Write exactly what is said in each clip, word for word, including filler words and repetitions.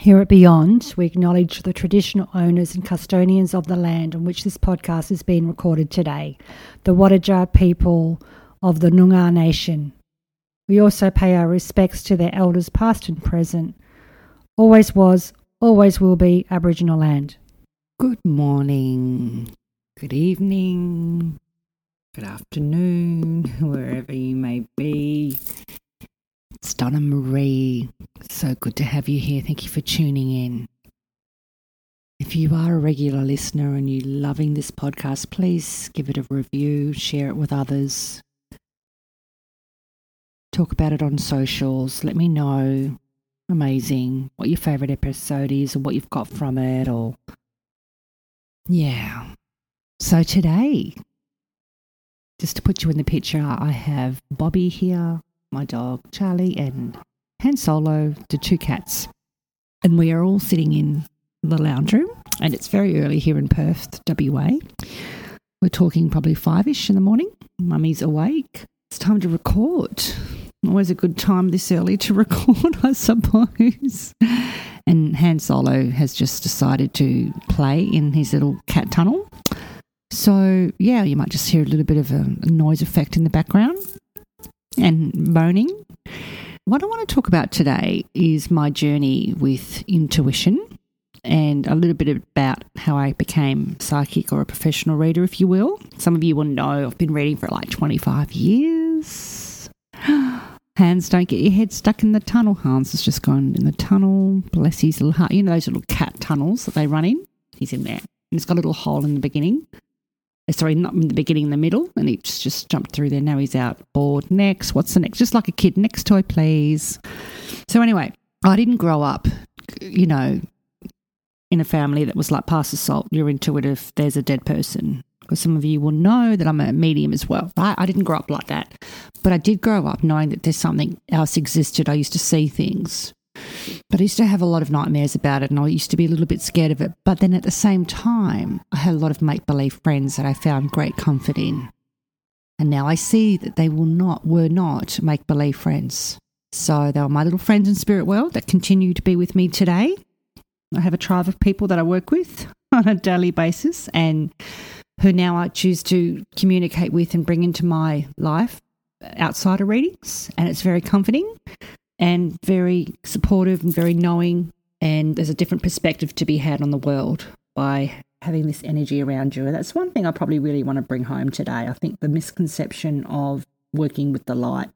Here at Beyond, we acknowledge the traditional owners and custodians of the land on which this podcast is being recorded today, the Wadajar people of the Noongar Nation. We also pay our respects to their elders past and present. Always was, always will be Aboriginal land. Good morning, good evening, good afternoon, wherever you may be. It's Donna Marie. So good to have you here. Thank you for tuning in. If you are a regular listener and you're loving this podcast, please give it a review, share it with others. Talk about it on socials. Let me know, amazing, what your favourite episode is or what you've got from it. Or yeah. So today, just to put you in the picture, I have Bobby here, my dog Charlie, and Han Solo, the two cats. And we are all sitting in the lounge room, and it's very early here in Perth, W A. We're talking probably five-ish in the morning. Mummy's awake. It's time to record. Always a good time this early to record, I suppose. And Han Solo has just decided to play in his little cat tunnel. So, yeah, you might just hear a little bit of a noise effect in the background and moaning. What I want to talk about today is my journey with intuition and a little bit about how I became psychic or a professional reader, if you will. Some of you will know I've been reading for like twenty-five years. Hans, don't get your head stuck in the tunnel. Hans has just gone in the tunnel. Bless his little heart. You know those little cat tunnels that they run in? He's in there. And it's got a little hole in the beginning. Sorry, not in the beginning, in the middle. And he's just jumped through there. Now he's out. Bored. Next. What's the next? Just like a kid. Next toy, please. So anyway, I didn't grow up, you know, in a family that was like, pass the salt, you're intuitive, there's a dead person. Because some of you will know that I'm a medium as well, right? I didn't grow up like that. But I did grow up knowing that there's something else existed. I used to see things. But I used to have a lot of nightmares about it, and I used to be a little bit scared of it. But then at the same time, I had a lot of make-believe friends that I found great comfort in. And now I see that they will not, were not make-believe friends. So they were my little friends in spirit world that continue to be with me today. I have a tribe of people that I work with on a daily basis and who now I choose to communicate with and bring into my life outside of readings. And it's very comforting and very supportive and very knowing, and there's a different perspective to be had on the world by having this energy around you. And that's one thing I probably really want to bring home today. I think the misconception of working with the light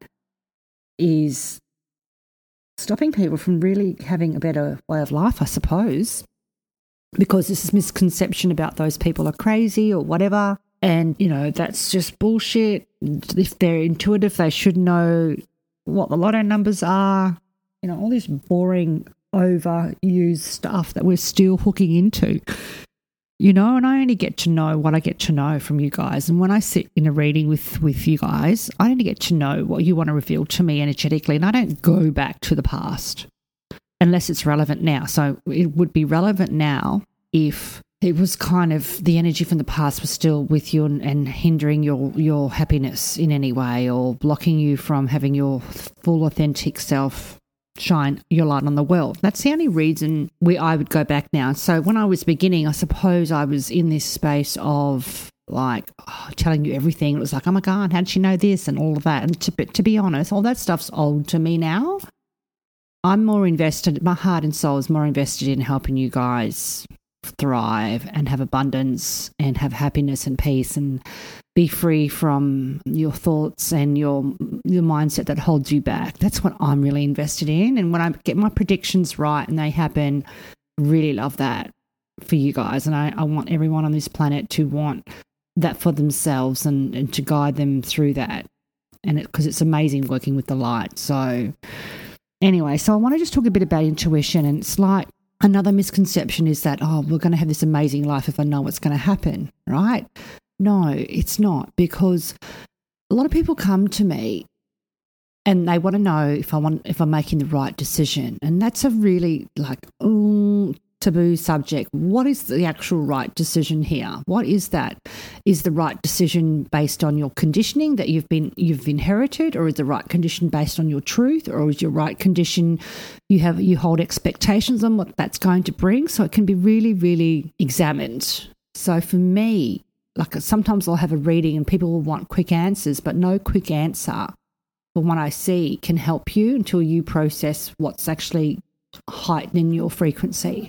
is stopping people from really having a better way of life, I suppose, because this is misconception about those people are crazy or whatever. And, you know, that's just bullshit. If they're intuitive, they should know what the lotto numbers are, you know, all this boring, overused stuff that we're still hooking into, you know, and I only get to know what I get to know from you guys. And when I sit in a reading with, with you guys, I only get to know what you want to reveal to me energetically, and I don't go back to the past unless it's relevant now. So it would be relevant now if it was kind of the energy from the past was still with you and, and hindering your, your happiness in any way, or blocking you from having your full authentic self shine your light on the world. That's the only reason we I would go back now. So when I was beginning, I suppose I was in this space of like oh, telling you everything. It was like, oh my God, how did she know this and all of that? And to, to be honest, all that stuff's old to me now. I'm more invested, my heart and soul is more invested in helping you guys thrive and have abundance and have happiness and peace and be free from your thoughts and your your mindset that holds you back. That's what I'm really invested in. And when I get my predictions right and they happen, really love that for you guys. And I, I want everyone on this planet to want that for themselves and, and to guide them through that. And because it, it's amazing working with the light. So anyway, so I want to just talk a bit about intuition. And it's like, another misconception is that, oh, we're going to have this amazing life if I know what's going to happen, right? No, it's not, because a lot of people come to me and they want to know if I want if I'm making the right decision, and that's a really like oh taboo subject. What is the actual right decision here? What is that? Is the right decision based on your conditioning that you've been you've inherited, or is the right condition based on your truth, or is your right condition you have you hold expectations on what that's going to bring? So it can be really, really examined. So for me, like sometimes I'll have a reading and people will want quick answers, but no quick answer from what I see can help you until you process what's actually heightening your frequency.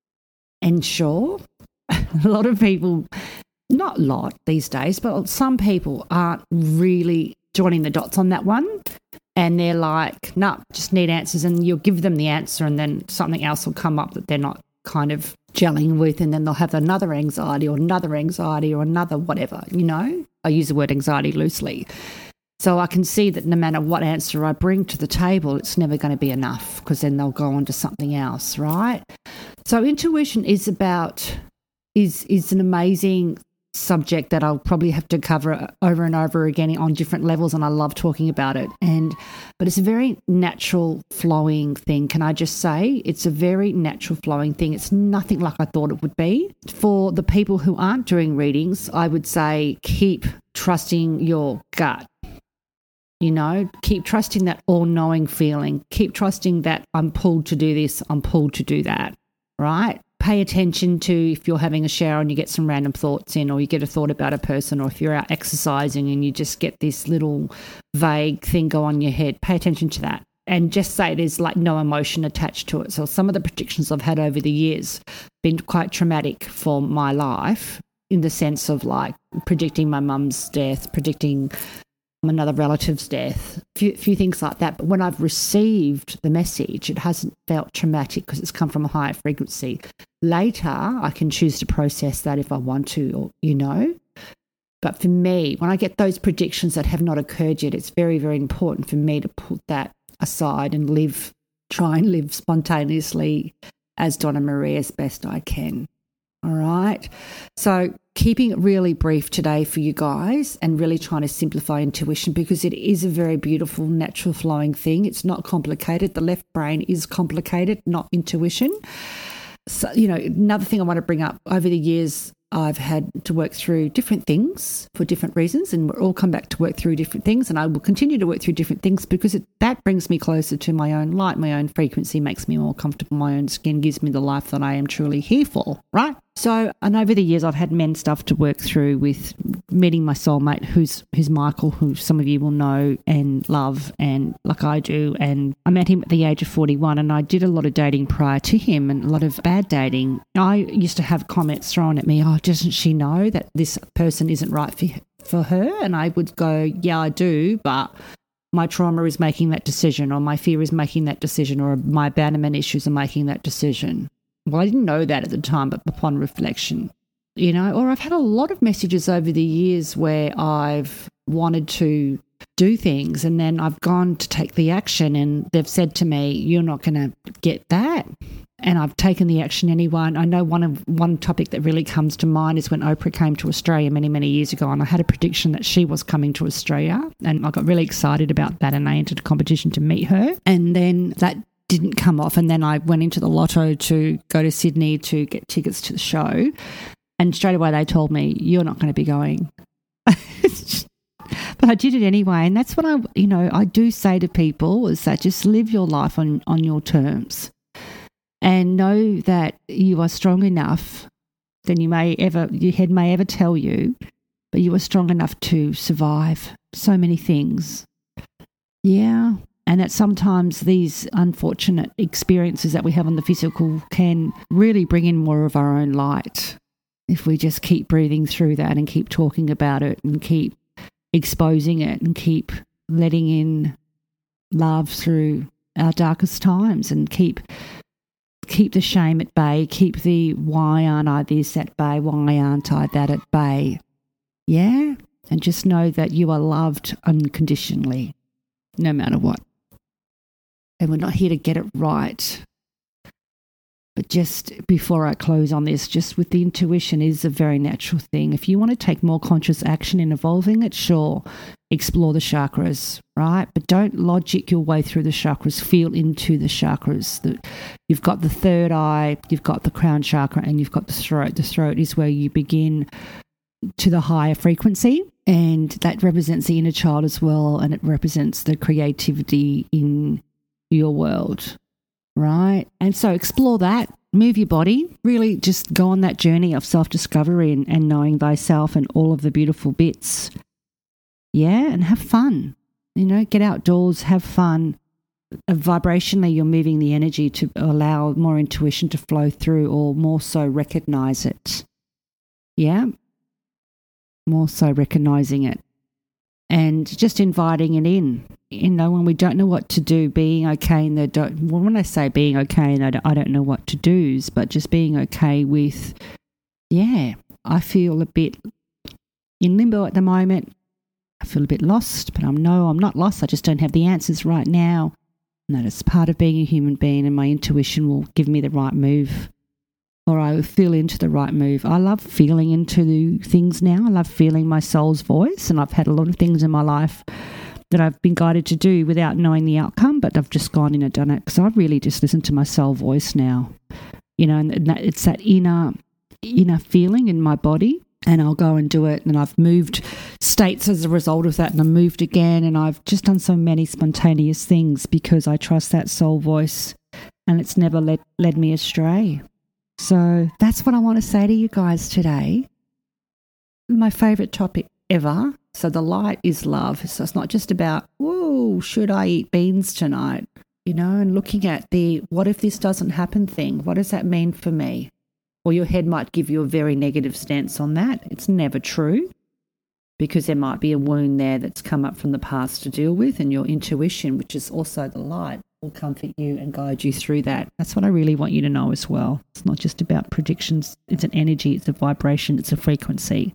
And sure, a lot of people, not a lot these days, but some people aren't really joining the dots on that one. And they're like, no, nah, just need answers. And you'll give them the answer and then something else will come up that they're not kind of gelling with, and then they'll have another anxiety or another anxiety or another whatever, you know. I use the word anxiety loosely. So I can see that no matter what answer I bring to the table, it's never going to be enough, because then they'll go on to something else, right? So intuition is about, is is an amazing subject that I'll probably have to cover over and over again on different levels, and I love talking about it. And but it's a very natural flowing thing. Can I just say it's a very natural flowing thing. It's nothing like I thought it would be. For the people who aren't doing readings, I would say keep trusting your gut. You know, keep trusting that all-knowing feeling. Keep trusting that I'm pulled to do this, I'm pulled to do that, right? Pay attention to if you're having a shower and you get some random thoughts in, or you get a thought about a person, or if you're out exercising and you just get this little vague thing go on in your head. Pay attention to that. And just say there's like no emotion attached to it. So some of the predictions I've had over the years have been quite traumatic for my life, in the sense of like predicting my mum's death, predicting another relative's death, a few, few things like that. But when I've received the message, it hasn't felt traumatic because it's come from a higher frequency. Later, I can choose to process that if I want to, or, you know. But for me, when I get those predictions that have not occurred yet, it's very, very important for me to put that aside and live, try and live spontaneously as Donna Marie as best I can. All right. So keeping it really brief today for you guys, and really trying to simplify intuition, because it is a very beautiful, natural flowing thing. It's not complicated. The left brain is complicated, not intuition. So, you know, another thing I want to bring up, over the years, I've had to work through different things for different reasons, and we'll all come back to work through different things, and I will continue to work through different things because it, that brings me closer to my own light, my own frequency, makes me more comfortable, my own skin, gives me the life that I am truly here for, right? So, and over the years, I've had men stuff to work through with meeting my soulmate, who's who's Michael, who some of you will know and love, and like I do. And I met him at the age of forty-one, and I did a lot of dating prior to him, and a lot of bad dating. I used to have comments thrown at me, oh, doesn't she know that this person isn't right for, for her? And I would go, yeah, I do, but my trauma is making that decision, or my fear is making that decision, or my abandonment issues are making that decision. Well, I didn't know that at the time, but upon reflection, you know, or I've had a lot of messages over the years where I've wanted to do things, and then I've gone to take the action, and they've said to me, you're not going to get that. And I've taken the action anyway. And I know one of one topic that really comes to mind is when Oprah came to Australia many, many years ago, and I had a prediction that she was coming to Australia, and I got really excited about that, and I entered a competition to meet her. And then that didn't come off, and then I went into the lotto to go to Sydney to get tickets to the show, and straight away they told me, you're not going to be going. But I did it anyway, and that's what I, you know, I do say to people, is that just live your life on, on your terms, and know that you are strong enough than you may ever, your head may ever tell you, but you are strong enough to survive so many things. Yeah. And that sometimes these unfortunate experiences that we have on the physical can really bring in more of our own light if we just keep breathing through that and keep talking about it and keep exposing it and keep letting in love through our darkest times, and keep keep the shame at bay, keep the why aren't I this at bay, why aren't I that at bay. Yeah? And just know that you are loved unconditionally, no matter what. And we're not here to get it right, But just before I close on this, just with the intuition is a very natural thing. If you want to take more conscious action in evolving it, sure, explore the chakras, right? But don't logic your way through the chakras. Feel into the chakras. The, you've got the third eye, you've got the crown chakra, and you've got the throat. The throat is where you begin to the higher frequency, and that represents the inner child as well, and it represents the creativity in your world. Right. And so explore that, move your body, really just go on that journey of self-discovery and, and knowing thyself and all of the beautiful bits. Yeah. And have fun, you know, get outdoors, have fun. Uh, vibrationally, you're moving the energy to allow more intuition to flow through, or more so recognize it. Yeah. More so recognizing it and just inviting it in. You know, when we don't know what to do, being okay in the, don't, well, when I say being okay, and I don't, I don't know what to do's, but just being okay with, yeah, I feel a bit in limbo at the moment. I feel a bit lost, but I know I'm not lost. I just don't have the answers right now. And that is part of being a human being, and my intuition will give me the right move, or I will feel into the right move. I love feeling into things now. I love feeling my soul's voice, and I've had a lot of things in my life that I've been guided to do without knowing the outcome, but I've just gone in and done it because I really just listen to my soul voice now, you know, and that, it's that inner inner feeling in my body, and I'll go and do it. And I've moved states as a result of that, and I moved again, and I've just done so many spontaneous things because I trust that soul voice, and it's never led, led me astray. So that's what I want to say to you guys today. My favourite topic ever. So the light is love. So it's not just about, whoa, should I eat beans tonight? You know, and looking at the what if this doesn't happen thing. What does that mean for me? Or your head might give you a very negative stance on that. It's never true, because there might be a wound there that's come up from the past to deal with, and your intuition, which is also the light, will comfort you and guide you through that. That's what I really want you to know as well. It's not just about predictions. It's an energy, it's a vibration, it's a frequency.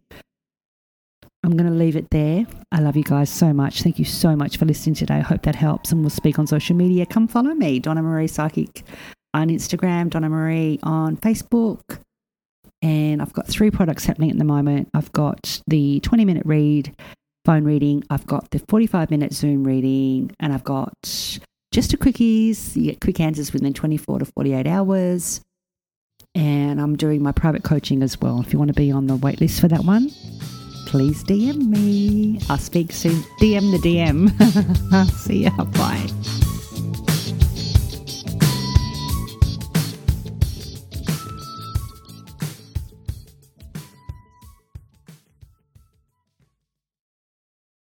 I'm going to leave it there. I love you guys so much. Thank you so much for listening today. I hope that helps, and we'll speak on social media. Come follow me, Donna Marie Psychic on Instagram, Donna Marie on Facebook. And I've got three products happening at the moment. I've got the twenty minute read, phone reading. I've got the forty-five minute Zoom reading, and I've got just a quickies. You get quick answers within twenty-four to forty-eight hours. And I'm doing my private coaching as well. If you want to be on the wait list for that one, please D M me. I'll speak soon. D M the D M. See ya. Bye.